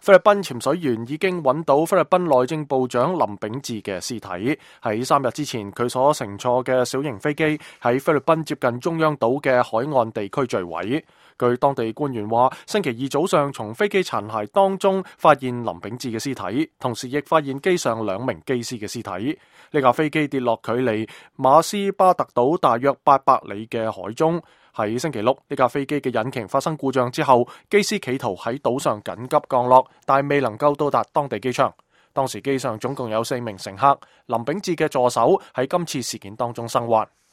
菲律賓潛水員已經揾到菲律賓內政部長林秉智嘅屍體。喺3日之前，佢所乘坐嘅小型飛機喺菲律賓接近中央島嘅海岸地區墜毀。據當地官員話，星期二早上從飛機殘骸當中發現林秉智嘅屍體，同時亦發現機上2名機師嘅屍體。呢架飛機跌落距離馬斯巴特島大約800里嘅海中。喺星期六，呢架飛機嘅引擎發生故障之後，機師企圖喺島上緊急降落，但未能夠到達當地機場。當時機上總共有4名乘客，林秉智嘅助手喺今次事件當中生還。